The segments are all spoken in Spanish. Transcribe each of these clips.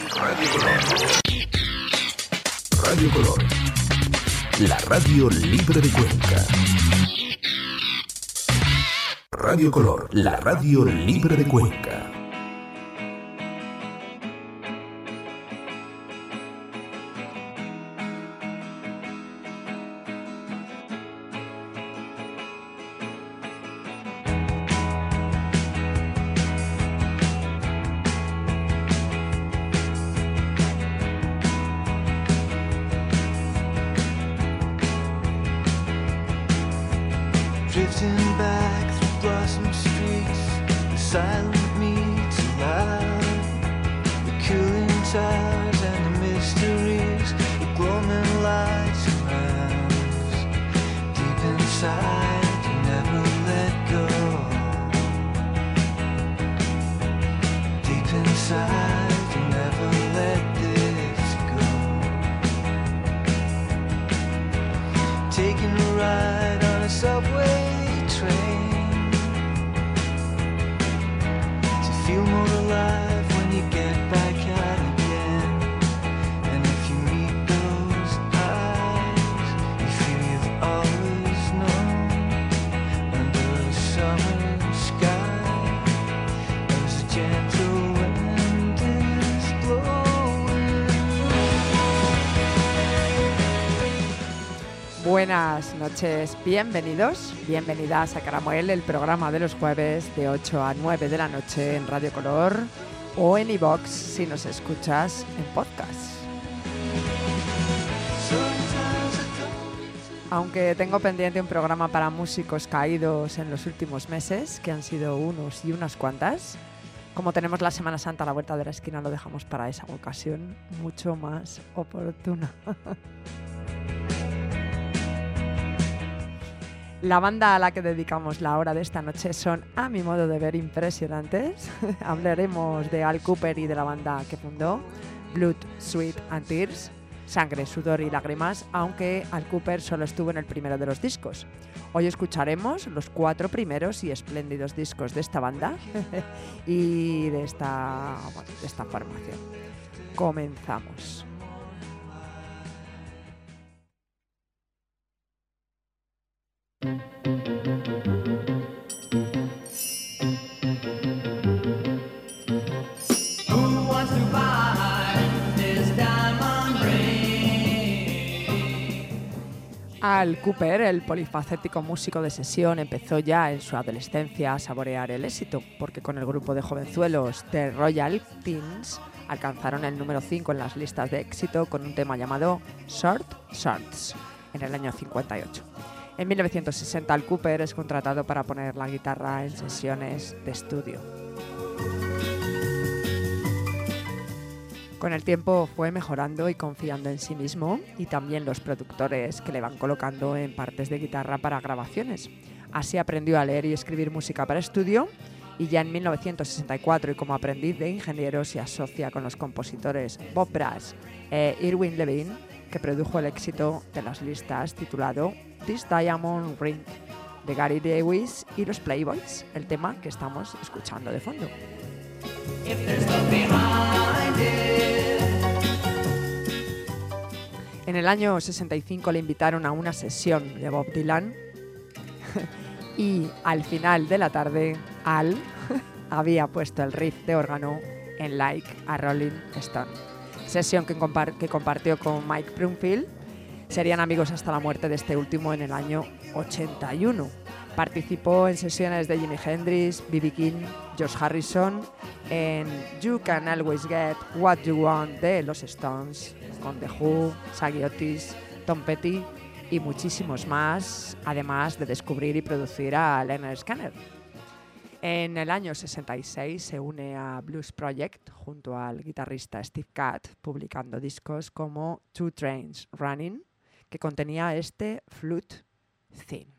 Radio Color. Radio Color. La radio libre de Cuenca. Radio Color, la radio libre de Cuenca. Drifting back through blossom streets, the silent meets aloud, the cooling towers and the mysteries, the gloaming lights around. Deep inside, you never let go. Deep inside, you never let this go. Taking a ride on a subway train, to feel more alive when you get back out again. And if you meet those eyes, you feel you've always known. Under a summer sky, as a gentle wind is blowing. Buenas noches, bienvenidas a Caramuel, el programa de los jueves de 8 a 9 de la noche en Radio Color o en iVoox si nos escuchas en podcast. Aunque tengo pendiente un programa para músicos caídos en los últimos meses, que han sido unos y unas cuantas, como tenemos la Semana Santa a la vuelta de la esquina, lo dejamos para esa ocasión mucho más oportuna. La banda a la que dedicamos la hora de esta noche son, a mi modo de ver, impresionantes. Hablaremos de Al Kooper y de la banda que fundó, Blood, Sweat and Tears, Sangre, Sudor y Lágrimas, aunque Al Kooper solo estuvo en el primero de los discos. Hoy escucharemos los 4 primeros y espléndidos discos de esta banda y de esta formación. Comenzamos. Al Kooper, el polifacético músico de sesión, empezó ya en su adolescencia a saborear el éxito, porque con el grupo de jovenzuelos The Royal Teens alcanzaron el número 5 en las listas de éxito con un tema llamado Short Shorts en el año 58. En 1960 Al Kooper es contratado para poner la guitarra en sesiones de estudio. Con el tiempo fue mejorando y confiando en sí mismo, y también los productores que le van colocando en partes de guitarra para grabaciones. Así aprendió a leer y escribir música para estudio, y ya en 1964, y como aprendiz de ingeniero, se asocia con los compositores Bob Brass e Irwin Levine, que produjo el éxito de las listas titulado This Diamond Ring de Gary Lewis y los Playboys, el tema que estamos escuchando de fondo. En el año 65 le invitaron a una sesión de Bob Dylan y al final de la tarde Al había puesto el riff de órgano en Like a Rolling Stone, sesión que compartió con Mike Bloomfield. Serían amigos hasta la muerte de este último en el año 81. Participó en sesiones de Jimi Hendrix, B.B. King, George Harrison, en You Can Always Get What You Want de los Stones, con The Who, Shaggy Otis, Tom Petty y muchísimos más, además de descubrir y producir a Leonard Skinner. En el año 66 se une a Blues Project junto al guitarrista Steve Gadd, publicando discos como Two Trains Running, que contenía este Flute Theme.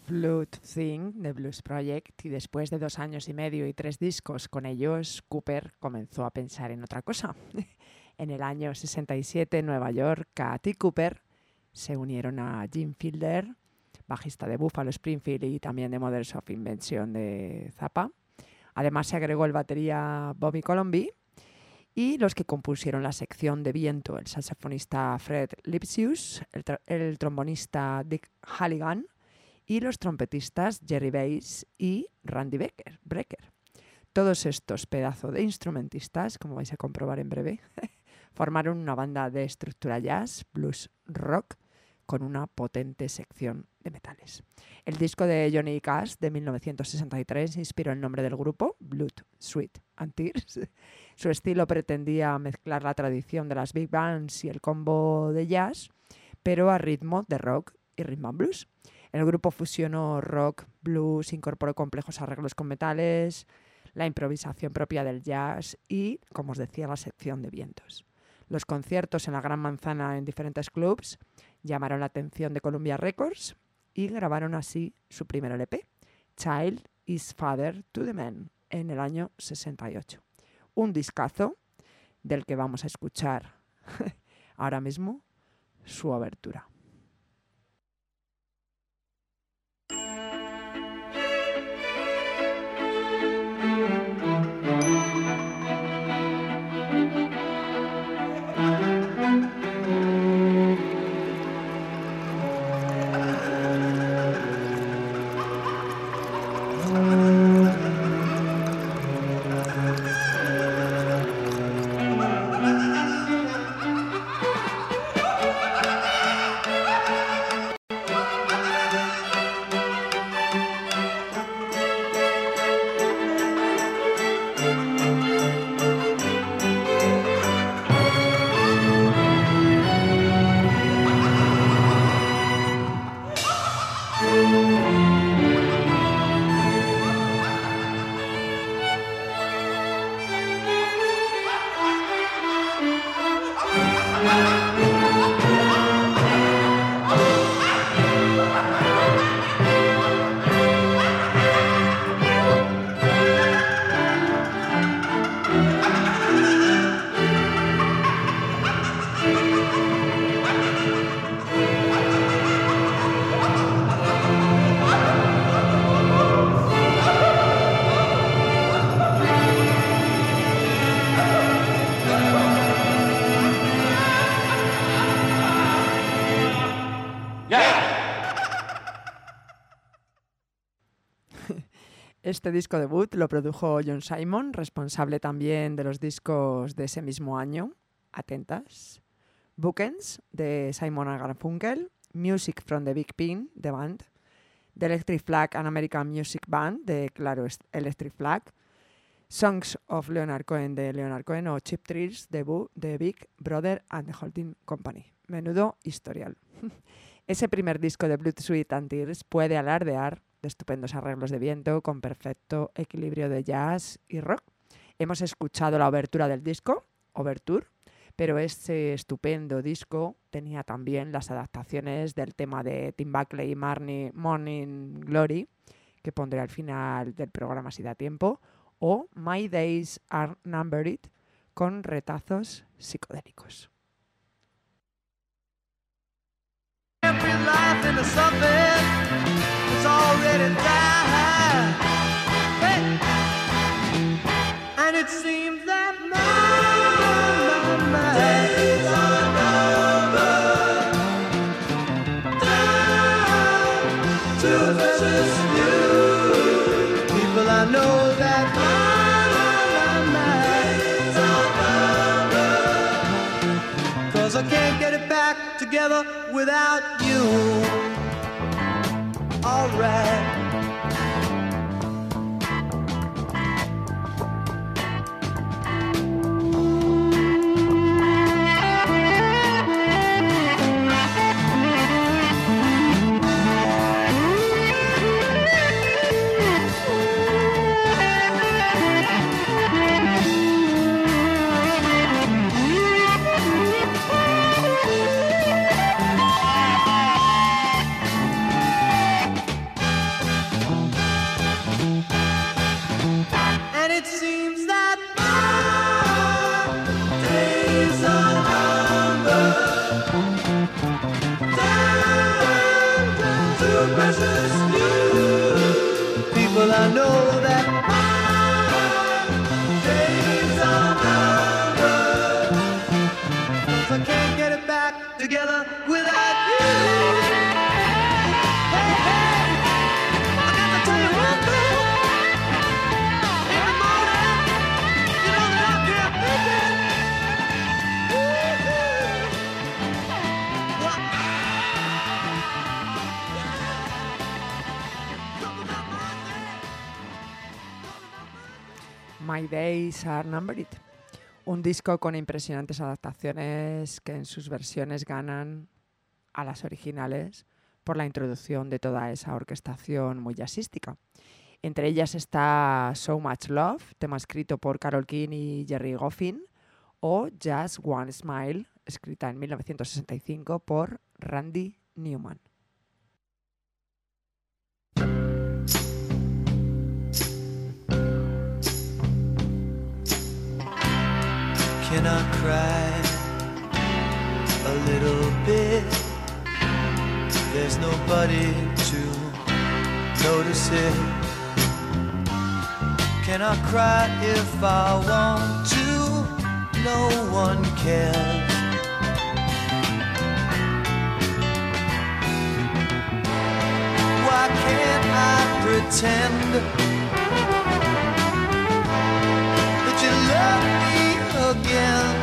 Flute Thing de Blues Project, y después de 2 años y medio y 3 discos con ellos, Cooper comenzó a pensar en otra cosa. En el año 67 en Nueva York, Cat y Cooper se unieron a Jim Fielder, bajista de Buffalo Springfield y también de Models of Invention de Zappa. Además se agregó el batería Bobby Colomby y los que compusieron la sección de viento, el saxofonista Fred Lipsius, el trombonista Dick Halligan y los trompetistas Jerry Bass y Randy Brecker. Todos estos pedazos de instrumentistas, como vais a comprobar en breve, formaron una banda de estructura jazz, blues, rock, con una potente sección de metales. El disco de Johnny Cash de 1963 inspiró el nombre del grupo, Blood, Sweat and Tears. Su estilo pretendía mezclar la tradición de las big bands y el combo de jazz, pero a ritmo de rock y rhythm and blues. El grupo fusionó rock, blues, incorporó complejos arreglos con metales, la improvisación propia del jazz y, como os decía, la sección de vientos. Los conciertos en la Gran Manzana en diferentes clubs llamaron la atención de Columbia Records y grabaron así su primer LP, Child is Father to the Man, en el año 68. Un discazo del que vamos a escuchar ahora mismo su obertura. Este disco debut lo produjo John Simon, responsable también de los discos de ese mismo año. Atentas. Bookends, de Simon & Garfunkel. Music from the Big Pin, The Band. The Electric Flag, An American Music Band, de Claro Electric Flag. Songs of Leonard Cohen, de Leonard Cohen, o Cheap Thrills, de Big Brother and the Holding Company. Menudo historial. Ese primer disco de Blood, Sweat and Tears puede alardear de estupendos arreglos de viento con perfecto equilibrio de jazz y rock. Hemos escuchado la obertura del disco, Overture, pero este estupendo disco tenía también las adaptaciones del tema de Tim Buckley y Morning Glory, que pondré al final del programa si da tiempo, o My Days Are Numbered, con retazos psicodélicos. Every life in the suburb is already died. Hey. And it seems that my days are numbered. Down to precious you. People, I know that my days are numbered. 'Cause I can't get it back together without you. All right. precious few people I know that days are numbered. 'Cause I can't get it back together without you. Hey, hey, I got to tell you one thing. In the morning, you know that I can't make it. My Days Are Numbered. Un disco con impresionantes adaptaciones que en sus versiones ganan a las originales por la introducción de toda esa orquestación muy jazzística. Entre ellas está So Much Love, tema escrito por Carole King y Gerry Goffin, o Just One Smile, escrita en 1965 por Randy Newman. Can I cry a little bit? There's nobody to notice it. Can I cry if I want to? No one cares. Why can't I pretend that you love me again?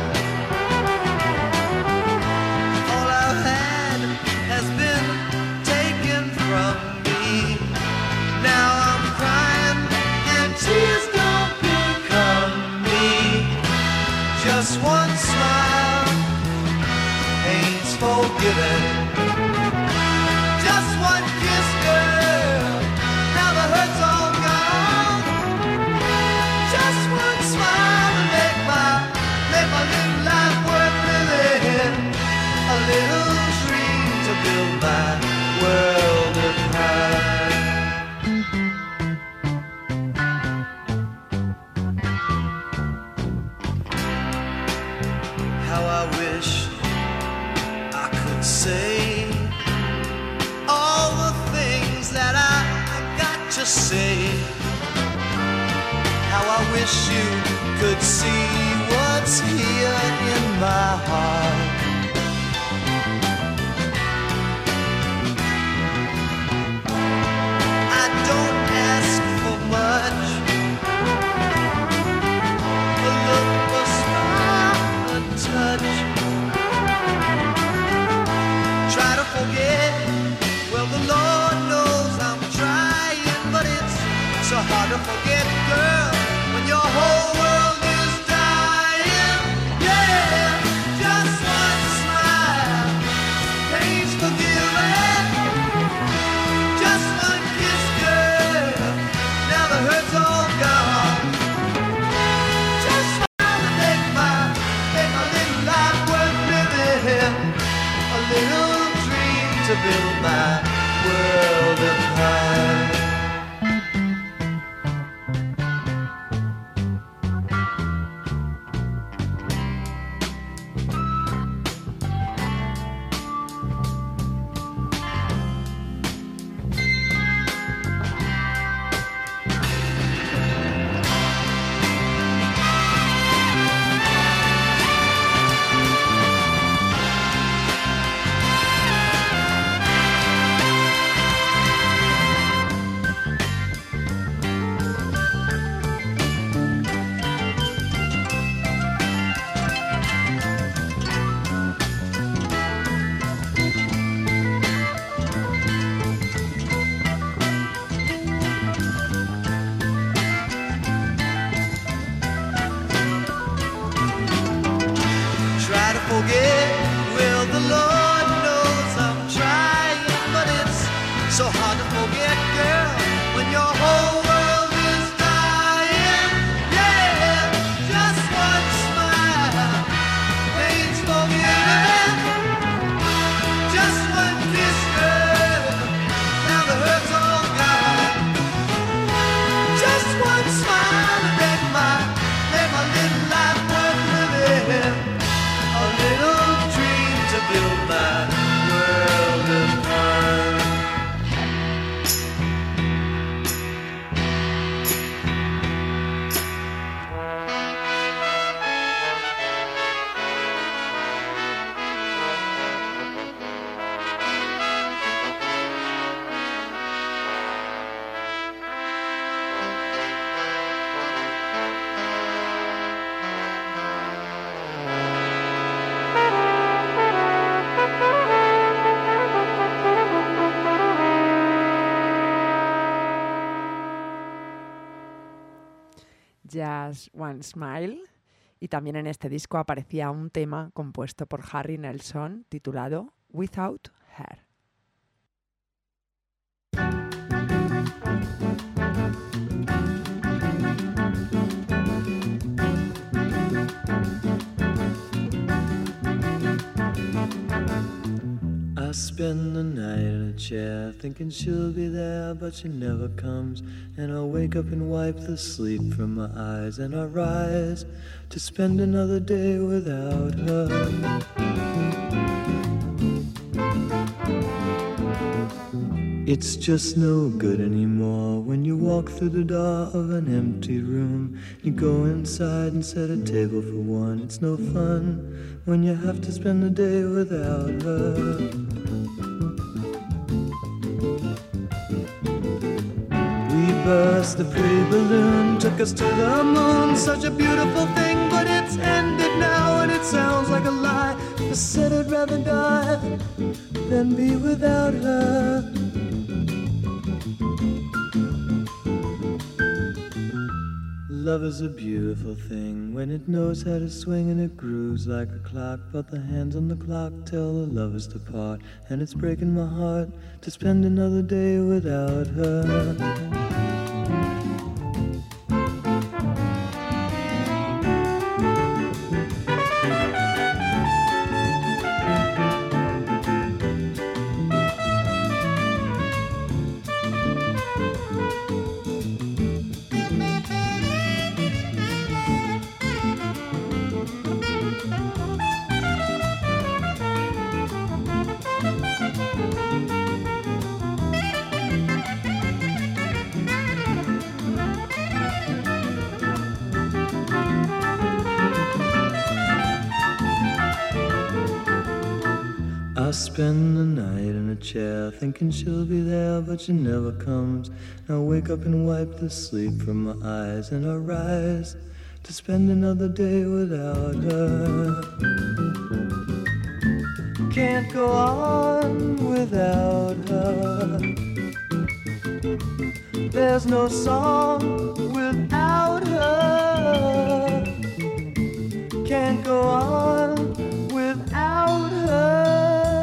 All I've had has been taken from me. Now I'm crying and tears don't become me. Just one smile pain's forgiven. Just one kiss, girl, now the hurt's all gone. Just one smile to make my little life worth living. A little dream to build my world of high. How I wish I could say all the things that I got to say. How I wish you could see what's here in my heart. I don't ask for much, a look, a smile, a touch. Try to forget, well the Lord knows I'm trying, but it's so hard to forget, girl, when your whole world is dying. Yeah, just one smile, pain's forgiven. Just one kiss, girl, now the hurt's all gone. Just smile to make my little life worth living. A little dream to build my world of high. Just One Smile. Y también en este disco aparecía un tema compuesto por Harry Nelson titulado Without Her. I spend the night in a chair thinking she'll be there, but she never comes. And I'll wake up and wipe the sleep from my eyes, and I'll rise to spend another day without her. It's just no good anymore when you walk through the door of an empty room. You go inside and set a table for one. It's no fun when you have to spend the day without her. We burst the pretty balloon, took us to the moon. Such a beautiful thing, but it's ended now, and it sounds like a lie. I said I'd rather die than be without her. Love is a beautiful thing when it knows how to swing and it grooves like a clock. But the hands on the clock tell the lovers to part, and it's breaking my heart to spend another day without her. I spend the night in a chair thinking she'll be there, but she never comes. I wake up and wipe the sleep from my eyes, and I rise to spend another day without her. Can't go on without her. There's no song without her. Can't go on without her.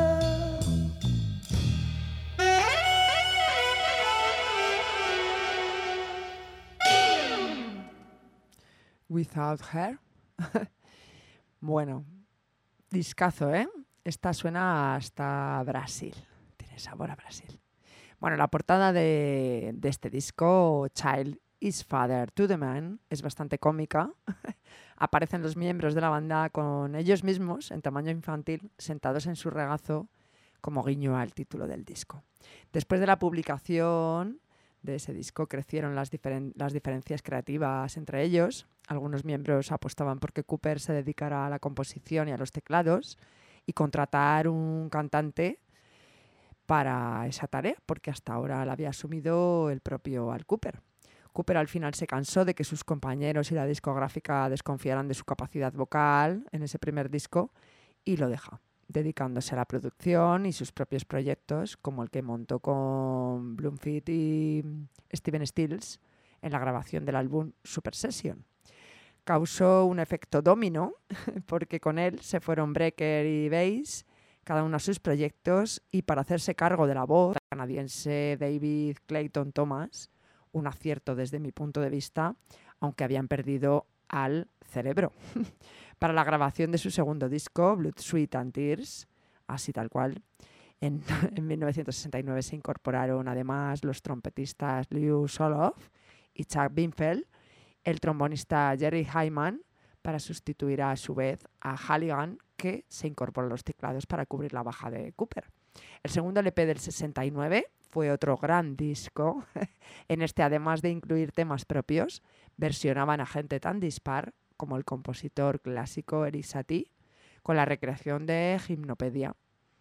Without Her. Bueno, discazo, ¿eh? Esta suena hasta Brasil. Tiene sabor a Brasil. Bueno, la portada de este disco, Child is Father to the Man, es bastante cómica. Aparecen los miembros de la banda con ellos mismos, en tamaño infantil, sentados en su regazo, como guiño al título del disco. Después de la publicación de ese disco crecieron las diferencias creativas entre ellos. Algunos miembros apostaban por que Cooper se dedicara a la composición y a los teclados y contratar un cantante para esa tarea, porque hasta ahora la había asumido el propio Al Cooper. Cooper al final se cansó de que sus compañeros y la discográfica desconfiaran de su capacidad vocal en ese primer disco y lo deja, dedicándose a la producción y sus propios proyectos, como el que montó con Bloomfield y Steven Stills en la grabación del álbum Super Session. Causó un efecto dominó, porque con él se fueron Brecker y Bass, cada uno a sus proyectos, y para hacerse cargo de la voz, el canadiense David Clayton Thomas, un acierto desde mi punto de vista, aunque habían perdido al cerebro. Para la grabación de su segundo disco, Blood, Sweat and Tears, así tal cual, en 1969 se incorporaron además los trompetistas Lew Soloff y Chuck Binfeld, el trombonista Jerry Hyman, para sustituir a su vez a Halligan, que se incorporó a los teclados para cubrir la baja de Cooper. El segundo LP del 69 fue otro gran disco. En este, además de incluir temas propios, versionaban a gente tan dispar como el compositor clásico Eric Satie, con la recreación de Gimnopedia.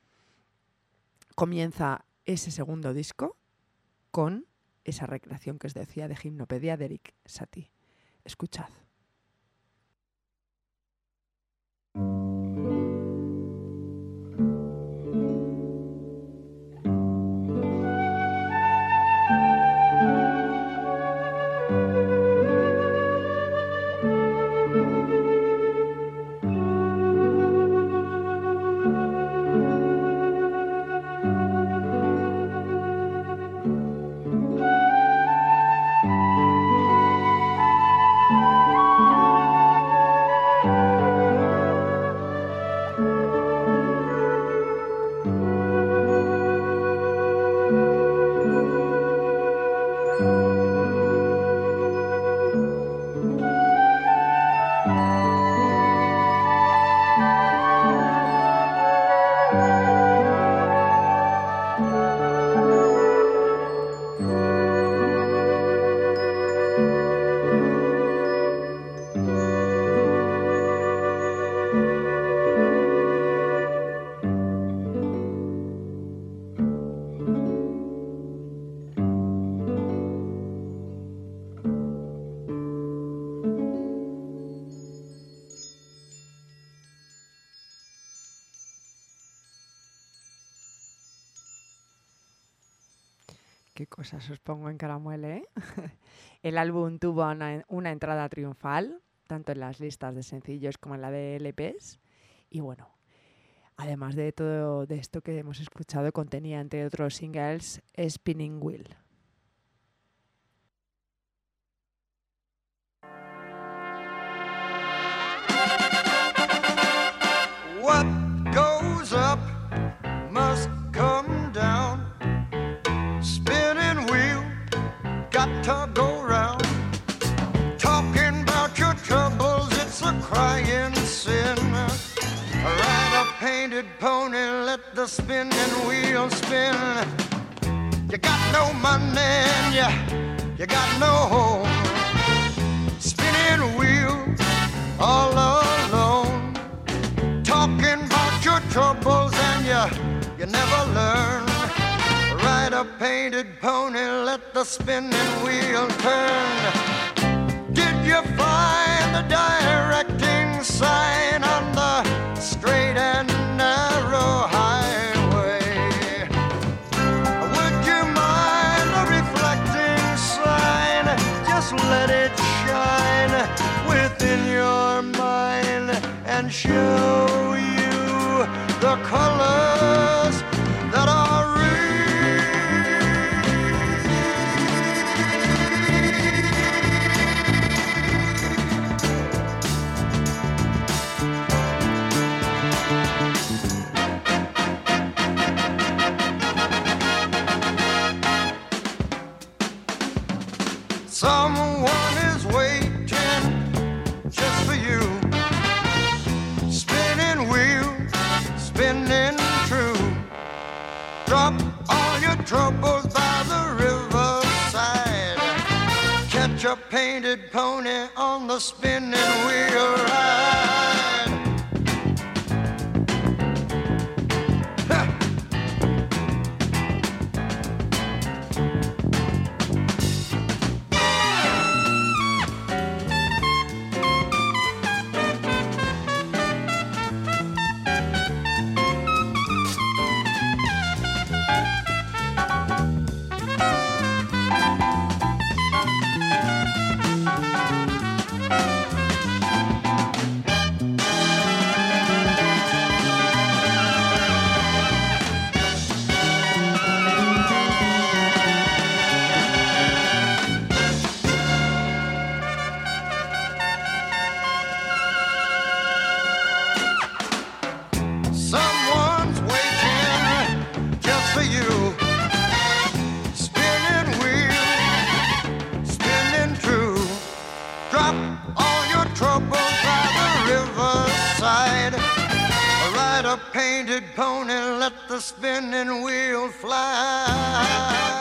Comienza ese segundo disco con esa recreación que os decía de Gimnopedia de Eric Satie. Escuchad. Qué cosas os pongo en Caramuele, ¿eh? El álbum tuvo una entrada triunfal, tanto en las listas de sencillos como en la de LPs. Y bueno, además de todo de esto que hemos escuchado, contenía, entre otros singles, Spinning Wheel. What goes up must come down. Spinning wheel, got to go round. Talking about your troubles, it's a crying sin. Ride a painted pony, let the spinning wheel spin. You got no money and you got no home. Spinning wheel, all alone. Talking about your troubles and you never learn. Ride a painted pony, let the spinning wheel turn. Did you find the directing sign on the straight and narrow highway? Would you mind the reflecting sign? Just let it shine within your mind and show you the colors that are real. Someone is waiting just for you. Spinning wheel, spinning true. Drop all your troubles by the riverside. Catch a painted pony on the spinning wheel ride. Ha! Someone's waiting just for you. Spinning wheel, spinning true. Drop all your troubles by the riverside. Ride a painted pony, let the spinning wheel fly.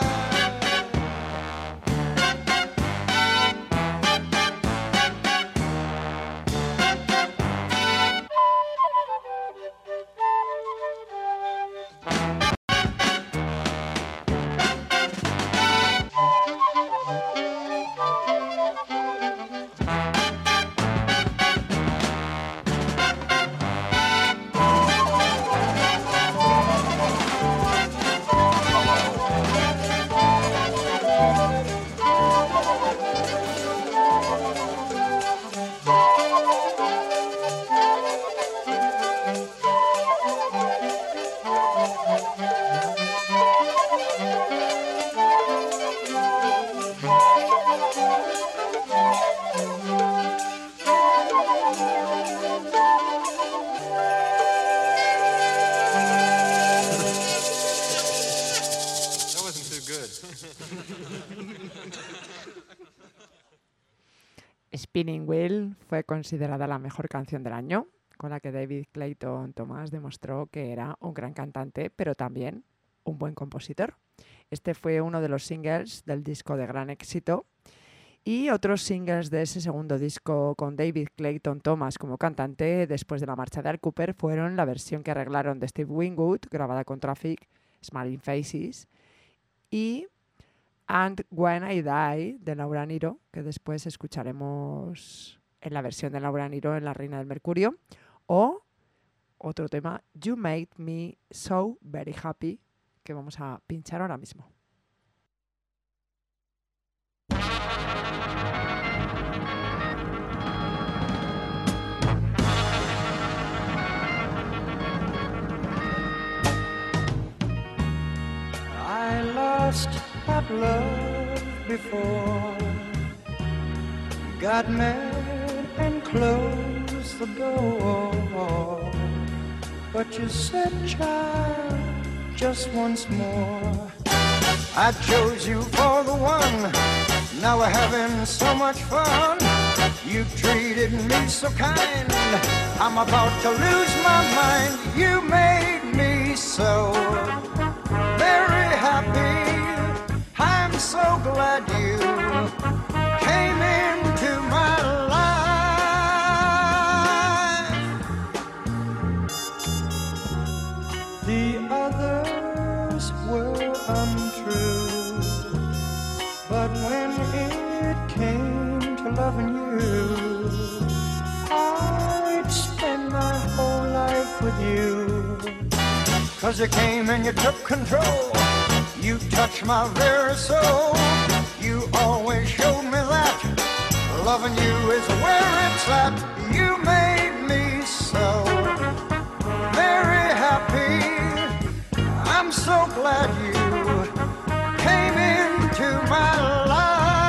Spinning Wheel fue considerada la mejor canción del año, con la que David Clayton Thomas demostró que era un gran cantante, pero también un buen compositor. Este fue uno de los singles del disco de gran éxito, y otros singles de ese segundo disco con David Clayton Thomas como cantante después de la marcha de Al Cooper fueron la versión que arreglaron de Steve Winwood, grabada con Traffic, Smiling Faces, y And When I Die de Laura Nyro, que después escucharemos en la versión de Laura Nyro en La Reina del Mercurio, o otro tema, You Made Me So Very Happy, que vamos a pinchar ahora mismo. I lost that love before, got mad and closed the door. But you said, child, just once more. I chose you for the one, now we're having so much fun. You treated me so kind, I'm about to lose my mind. You made me so very happy, I'm so glad you came into my life. The others were untrue, but when it came to loving you, I'd spend my whole life with you. 'Cause you came and you took control, you touched my very soul. You always showed me that loving you is where it's at. You made me so very happy, I'm so glad you came into my life.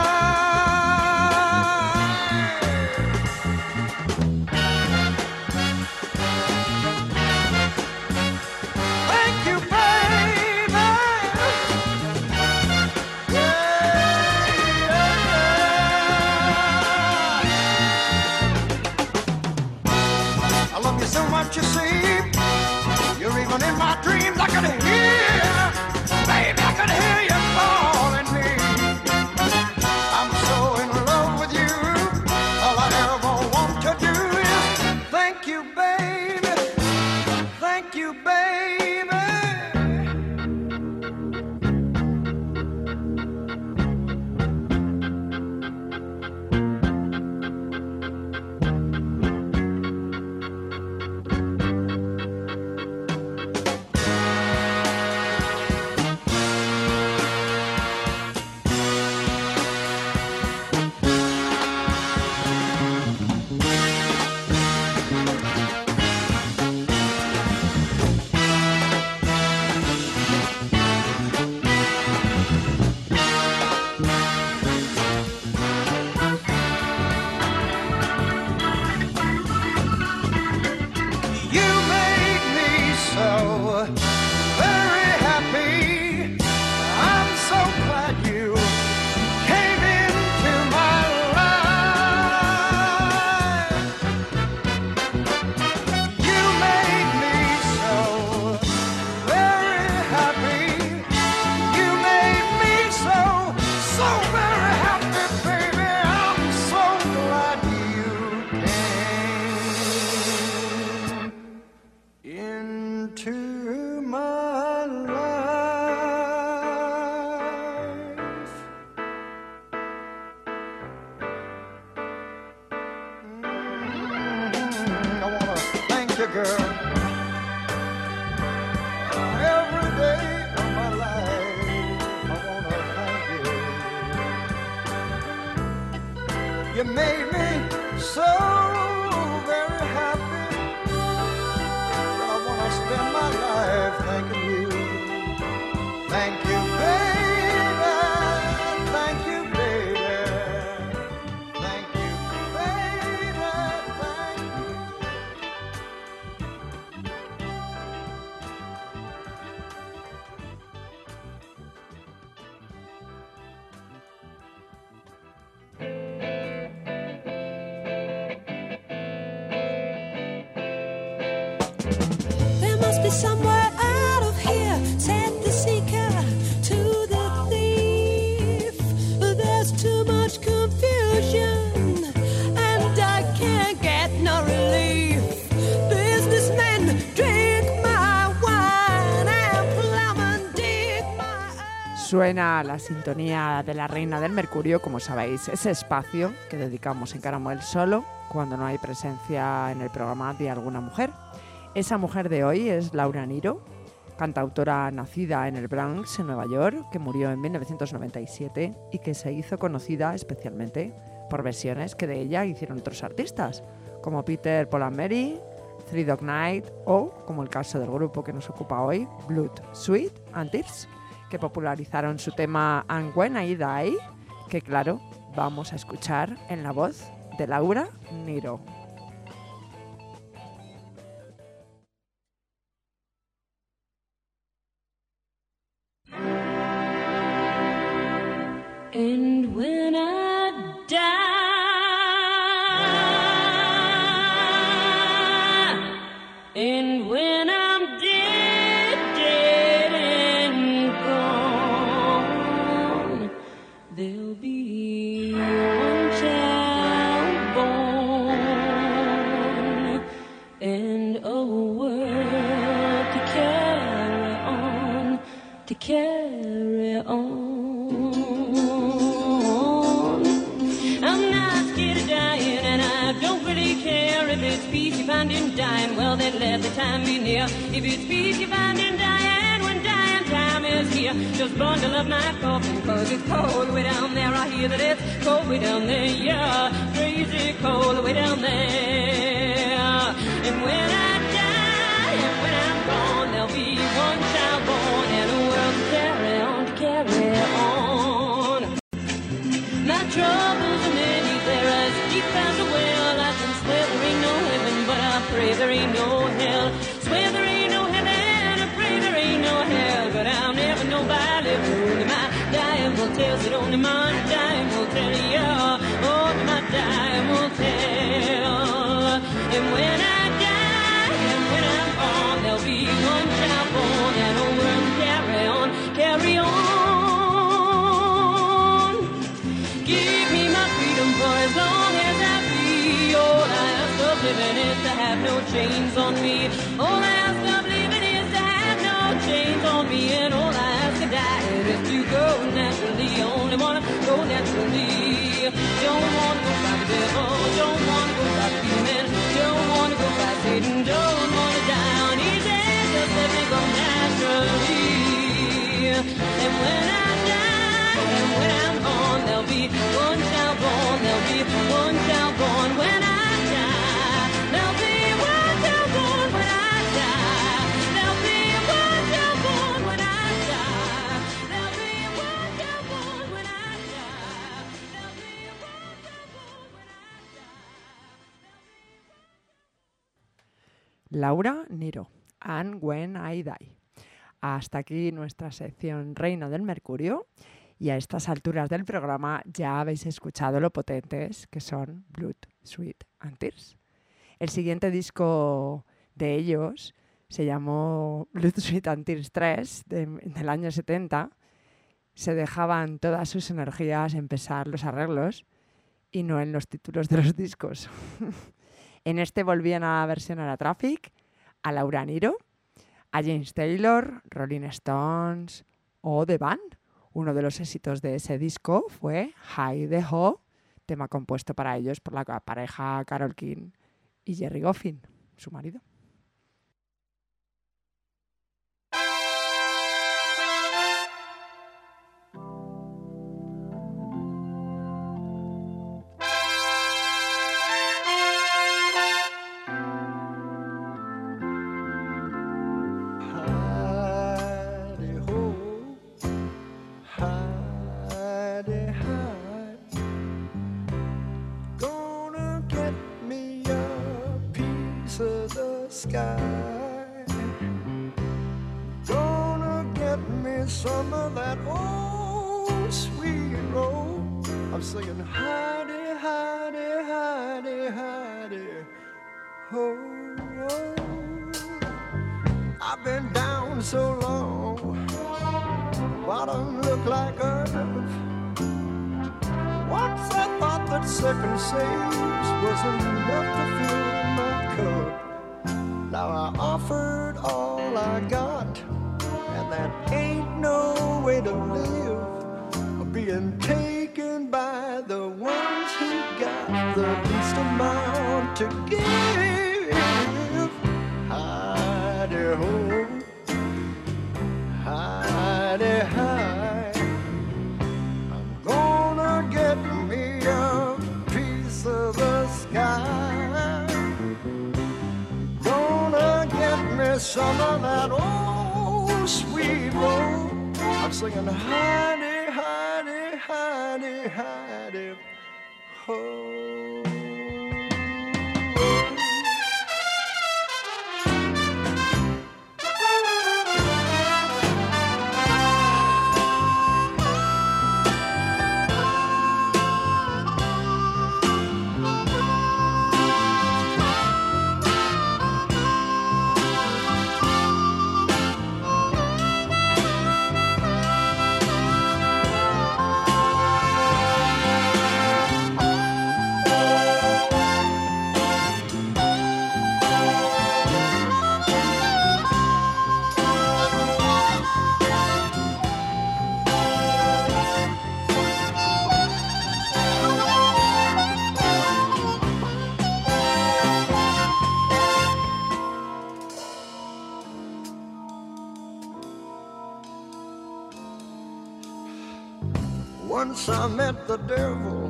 Thank you, baby. Yeah. I love you so much, you see. You're even in my dreams. I can hear, baby, I can hear you calling me. I'm so in love with you. All I ever want to do is thank you, baby. Thank you, baby. Girl, every day of my life, I wanna thank you. You made me so very happy. I wanna spend my life thanking you. Thank you, baby. Thank you, baby. Thank you, baby. Thank you. There must be somewhere out of here, said the seeker to the thief. There's too much confusion, and I can't get no relief. Businessmen drink my wine and plowmen dig my earth. Suena la sintonía de la Reina del Mercurio, como sabéis, ese espacio que dedicamos en Caramel solo cuando no hay presencia en el programa de alguna mujer. Esa mujer de hoy es Laura Nyro, cantautora nacida en el Bronx, en Nueva York, que murió en 1997 y que se hizo conocida especialmente por versiones que de ella hicieron otros artistas, como Peter, Paul and Mary, Three Dog Night o, como el caso del grupo que nos ocupa hoy, Blood, Sweat and Tears, que popularizaron su tema And When I Die, que claro, vamos a escuchar en la voz de Laura Nyro. And when I die, and when I'm dead, dead and gone, there'll be one child born, and a world to carry on, to carry on. Peace you find in dying, well then let the time be near. If it's peace you find in dying, when dying time is here, just bundle up my coffin, cause it's cold way down there. I hear that it's cold way down there, yeah, crazy cold way down there. And when I die, and when I'm gone, there'll be one child born, and a world to carry on, to carry on. My troubles are many, they're as deep as a well. I can swear there ain't no heaven, but I pray there ain't no hell. Swear there ain't no heaven, I pray there ain't no hell. But I'll never know by living. Only my dying will tell, it only my dying will tell ya. Only my dying will tell. And when I die, and when I'm gone, there'll be one child born, and a world to carry on, carry on. Give me my freedom for as long as I be. All I ask of living is to have no chains on me. All I ask of living is to have no chains on me. And all I ask of dying is to go naturally. Only wanna go naturally. Don't wanna go by the devil. Don't wanna go by the demon. Don't wanna go by Satan. Don't wanna die on easy. Just let me go naturally. And when I die, and when I'm gone, there'll be one child born. There'll be one child born when I die. There'll be one child born when I die. There'll be one child born when I die. There'll be one child born when I die. There'll be one child born when I die. Laura Nyro, And When I Die. Hasta aquí nuestra sección Reino del Mercurio, y a estas alturas del programa ya habéis escuchado lo potentes que son Blood, Sweat and Tears. El siguiente disco de ellos se llamó Blood, Sweat and Tears 3 del año 70. Se dejaban todas sus energías en pensar los arreglos y no en los títulos de los discos. En este volvían a versionar a Traffic, a Laura Nyro, a James Taylor, Rolling Stones o The Band. Uno de los éxitos de ese disco fue Hi De Ho, tema compuesto para ellos por la pareja Carole King y Gerry Goffin, su marido. Sky, gonna get me some of that old sweet roll. I'm singing hidey, hidey, hidey, hidey, ho, oh. I've been down so long, bottom look like earth. Once I thought that second saves was enough to fill my cup. Now I offered all I got, and that ain't no way to live. Being taken by the ones who got the least amount to give. Hi-de-ho, some of that old sweet roll. I'm singing Heidi, Heidi, Heidi, Heidi, ho. Once I met the devil,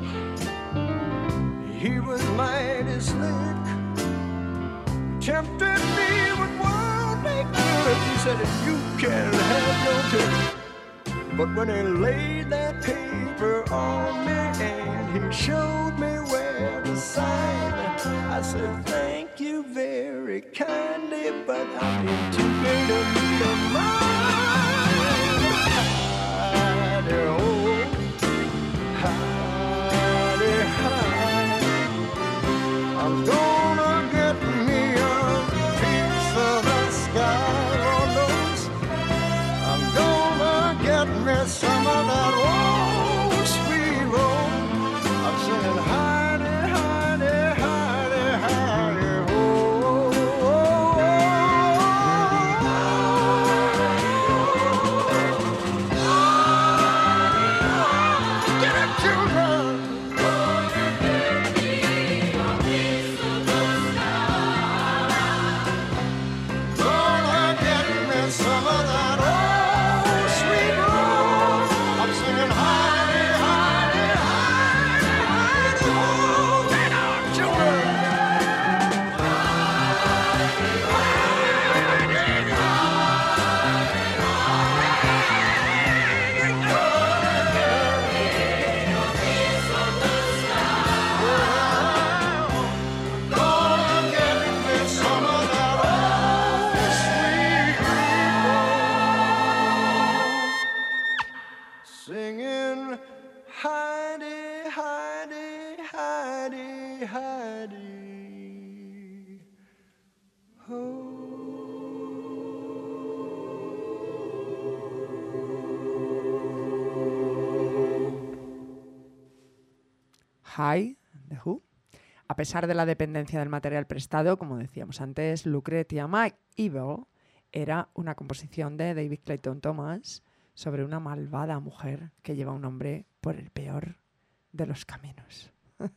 he was mighty slick. Tempted me with worldly goods. He said, you can have your pick. But when he laid that paper on me and he showed me where to sign, I said, thank you very kindly, but I'm in too great a need of mine. I'm gonna get me a piece of the sky, Lord knows. I'm gonna get me some of that old sweet roll. I'm singing Heidi, Heidi, Heidi, Heidi, oh, oh, oh. Get it, children. Some of that old sweet roll. I'm singing Heidi, Heidi, Heidi, Heidi, oh, get out, children. Gonna get me some of that old sweet singing Heidi, Heidi, Heidi, Heidi, ho. Hi, The Who. A pesar de la dependencia del material prestado, como decíamos antes, Lucretia My Evil era una composición de David Clayton Thomas sobre una malvada mujer que lleva un hombre por el peor de los caminos.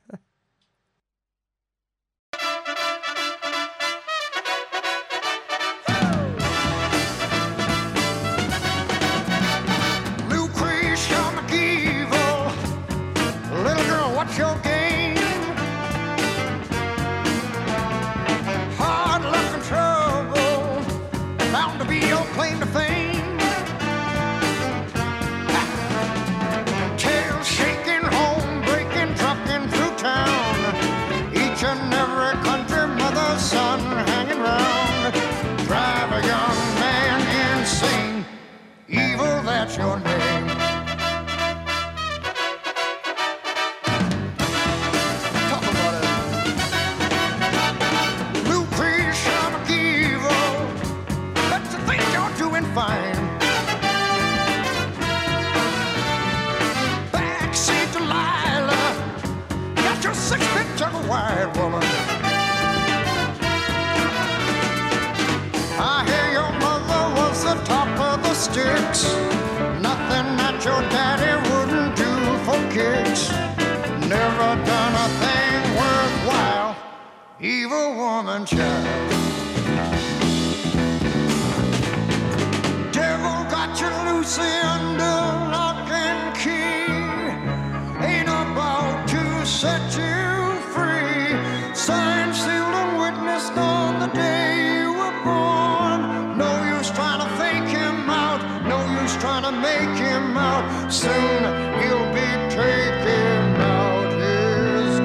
Lucretia McEvil, little girl, what's your game? Hard luck and trouble, bound to be your claim to fame. Tail shaking, home breaking, trucking through town. Each and every country mother's son hanging round. Drive a young man insane. Evil, that's your name. Talk about it. Lucretia McEvil, but you think you're doing fine. Backseat Delilah, got your six-foot jug of wine, woman. I hear your mother was the top of the sticks. Nothing that your daddy wouldn't do for kicks. Never done a thing worthwhile. Evil woman, child. Devil got you loose under lock and key. Ain't about to set you free. Signed, sealed, and witnessed on the day you were born. him out. Soon he'll be taking out his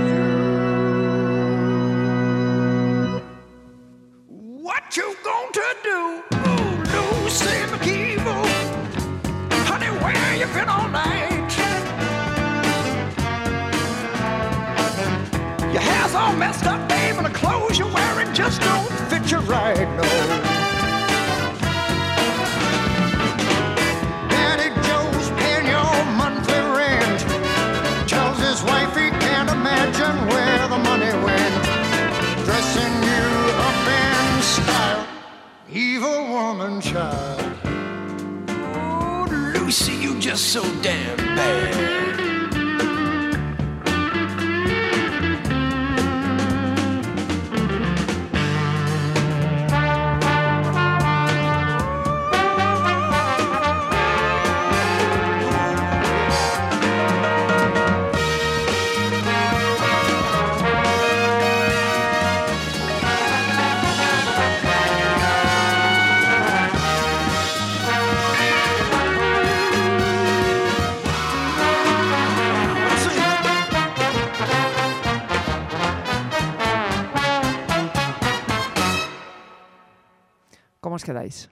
due. What you going to do, Lucy McKeever? Honey, where you been all night? Your hair's all messed up, babe, and the clothes you're wearing just don't fit you right, no. Daddy Joe's paying your monthly rent. Tells his wife he can't imagine where the money went. Dressing you up in style, evil woman child. Oh, Lucy, you just so damn bad. ¿Cómo os quedáis?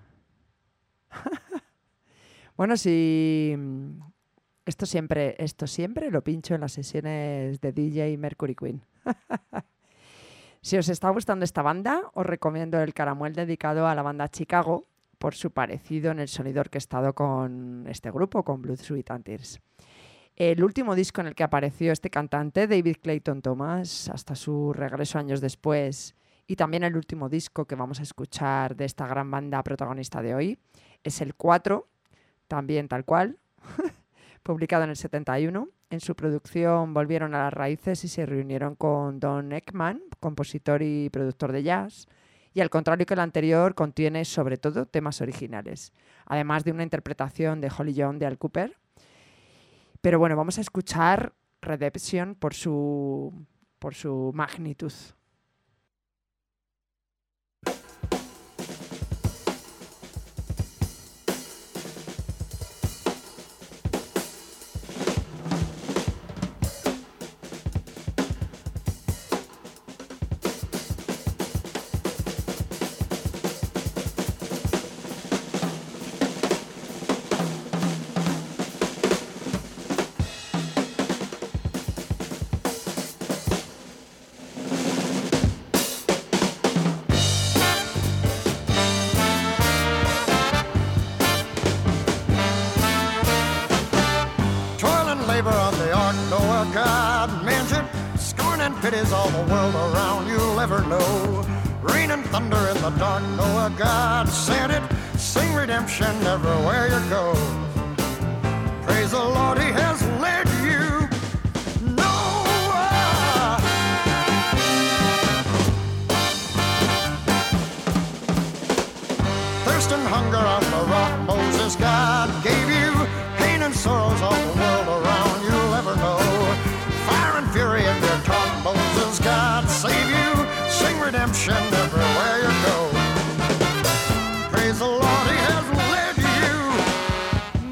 Bueno, si esto siempre lo pincho en las sesiones de DJ Mercury Queen. Si os está gustando esta banda, os recomiendo el Caramuel dedicado a la banda Chicago por su parecido en el sonido orquestado con este grupo, con Blood, Sweat and Tears. El último disco en el que apareció este cantante, David Clayton Thomas, hasta su regreso años después, y también el último disco que vamos a escuchar de esta gran banda protagonista de hoy, es el 4, también tal cual, publicado en el 71. En su producción volvieron a las raíces y se reunieron con Don Ekman, compositor y productor de jazz, y al contrario que el anterior, contiene sobre todo temas originales, además de una interpretación de Holly Young de Al Cooper. Pero bueno, vamos a escuchar Redemption por su magnitud. Pities all the world around you'll ever know. Rain and thunder in the dark, Noah, God sent it. Sing redemption everywhere you go. Praise the Lord, He has led you, Noah. Thirst and hunger on the rock Moses God gave you. Pain and sorrows all the world around you'll ever know. Fire and fury in your tongue, Moses, God save you. Sing redemption everywhere you go. Praise the Lord, He has led you,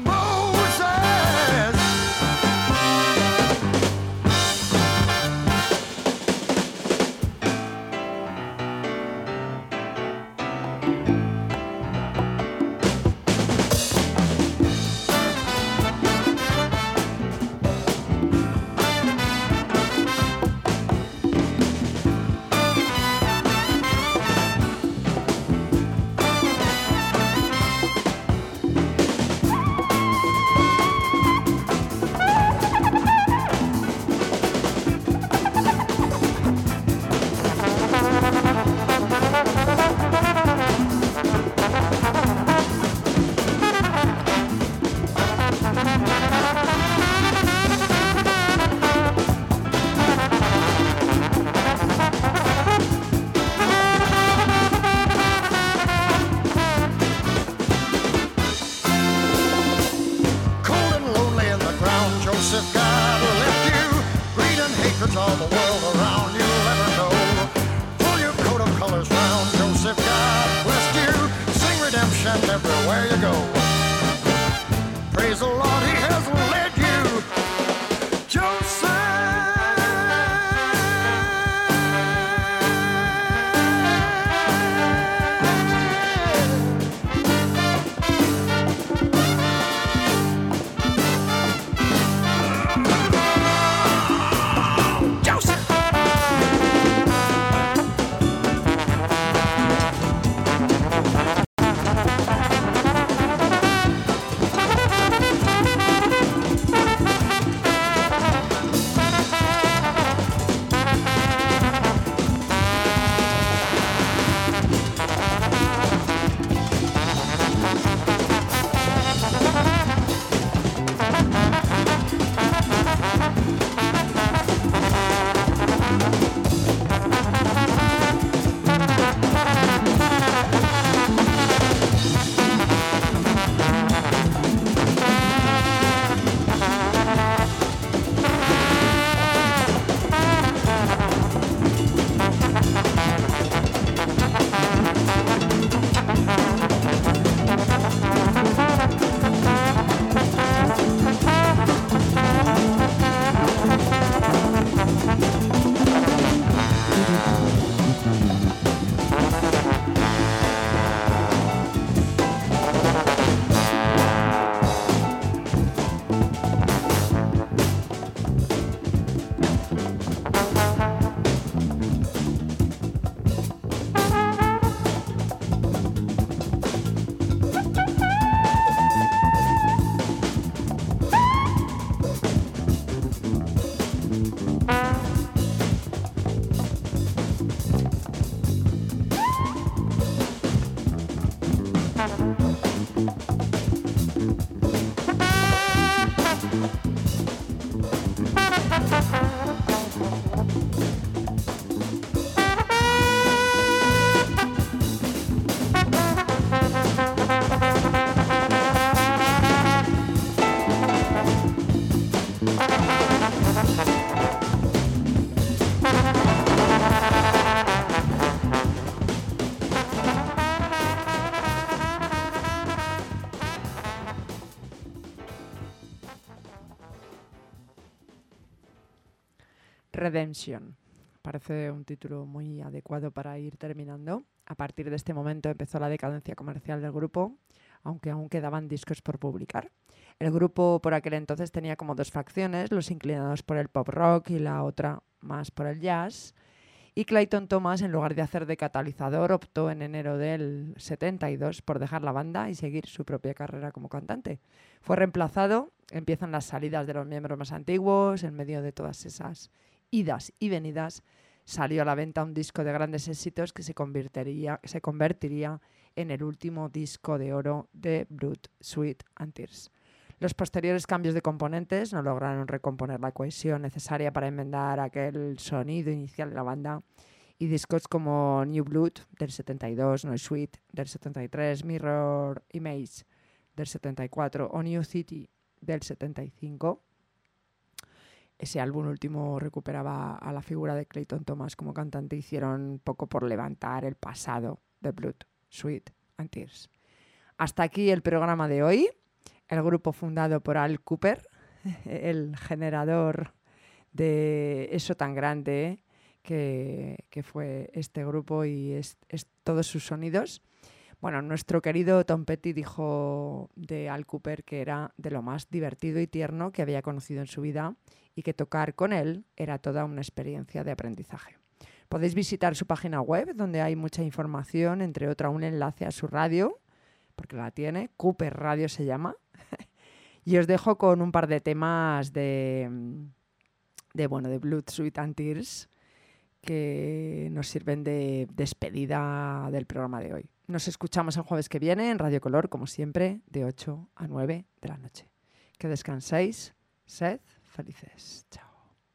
Redemption. Parece un título muy adecuado para ir terminando. A partir de este momento empezó la decadencia comercial del grupo, aunque aún quedaban discos por publicar. El grupo por aquel entonces tenía como dos facciones, los inclinados por el pop rock y la otra más por el jazz. Y Clayton Thomas, en lugar de hacer de catalizador, optó en enero del 72 por dejar la banda y seguir su propia carrera como cantante. Fue reemplazado, empiezan las salidas de los miembros más antiguos, en medio de todas esas idas y venidas, salió a la venta un disco de grandes éxitos que se convertiría en el último disco de oro de Blood, Sweat and Tears. Los posteriores cambios de componentes no lograron recomponer la cohesión necesaria para enmendar aquel sonido inicial de la banda, y discos como New Blood del 72, No Sweet del 73, Mirror Image del 74 o New City del 75. Ese álbum último recuperaba a la figura de Clayton Thomas como cantante, hicieron poco por levantar el pasado de Blood, Sweat and Tears. Hasta aquí el programa de hoy. El grupo fundado por Al Kooper, el generador de eso tan grande que fue este grupo y es todos sus sonidos. Bueno, nuestro querido Tom Petty dijo de Al Kooper que era de lo más divertido y tierno que había conocido en su vida y que tocar con él era toda una experiencia de aprendizaje. Podéis visitar su página web, donde hay mucha información, entre otras un enlace a su radio, porque la tiene, Cooper Radio se llama. Y os dejo con un par de temas de Blood, Sweat and Tears que nos sirven de despedida del programa de hoy. Nos escuchamos el jueves que viene en Radio Color, como siempre, de 8 a 9 de la noche. Que descanséis, sed felices. Chao.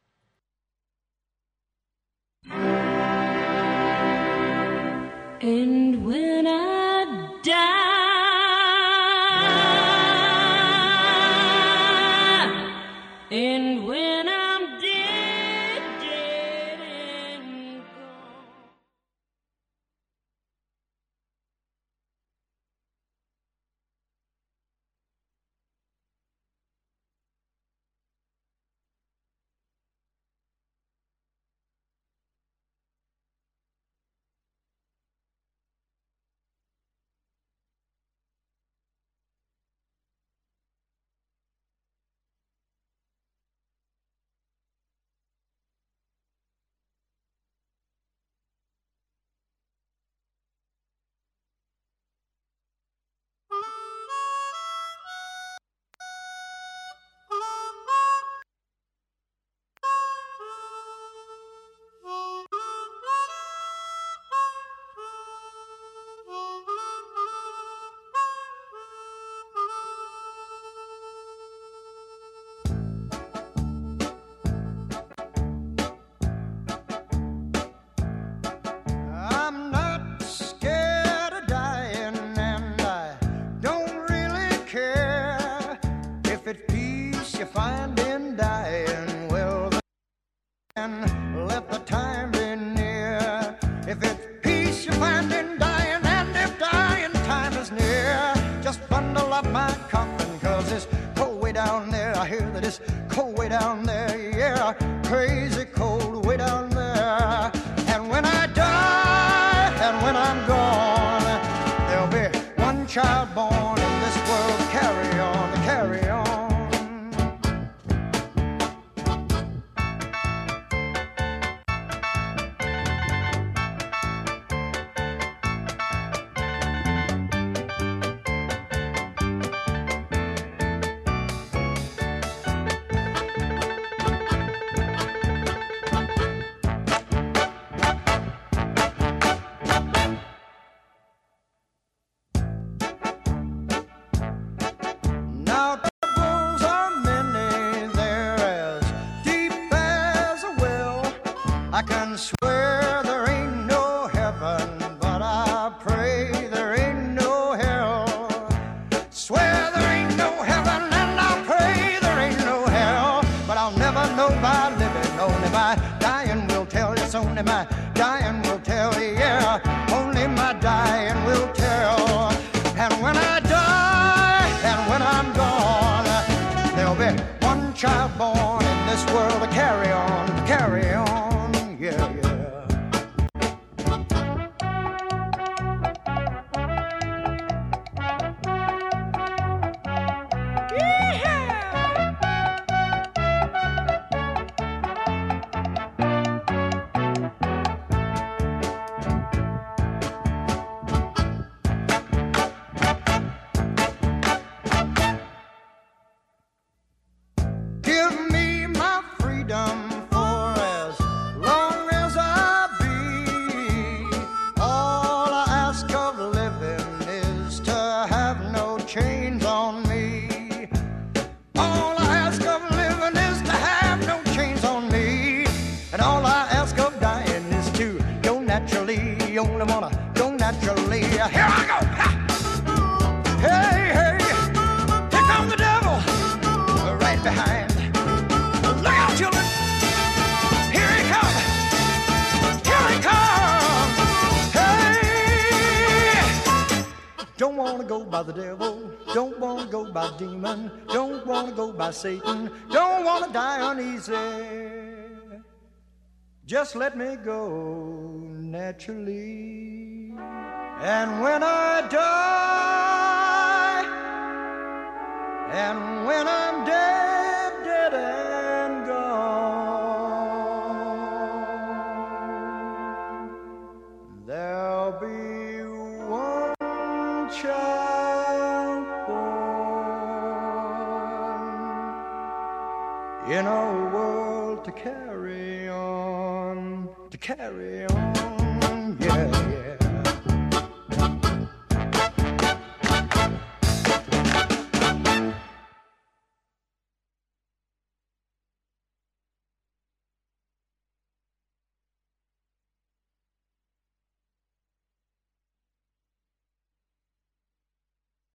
And when I die, and when I'm dead, dead and gone. I'm not scared of dying, and I don't really care if it's peace you find in dying. Well, then let the time be near. If it's peace you find in dying, and if dying time is near, just bundle up my coffin, 'cause it's cold way down there. I hear that it's cold way down there, yeah, crazy cold way down there. And when I die, and when I'm gone, there'll be one child born in this world. Carry on, carry on. Now troubles are many, they're as deep as a well. I can swear there ain't no heaven, but I pray there ain't no hell. Swear there ain't no heaven, and I pray there ain't no hell. But I'll never know by living, only by dying will tell. Yes, only my dying will tell, yeah, only my dying will tell. And when I die, and when I'm gone, there'll be one child born in this world to carry on, carry on. right behind. Look out, children! Here he comes! Here he comes! Hey! Don't wanna go by the devil, don't wanna go by demon, don't wanna go by Satan, don't wanna die uneasy. Just let me go naturally. And when I die, and when I'm dead, dead and gone, there'll be one child born in a world to carry on, yeah.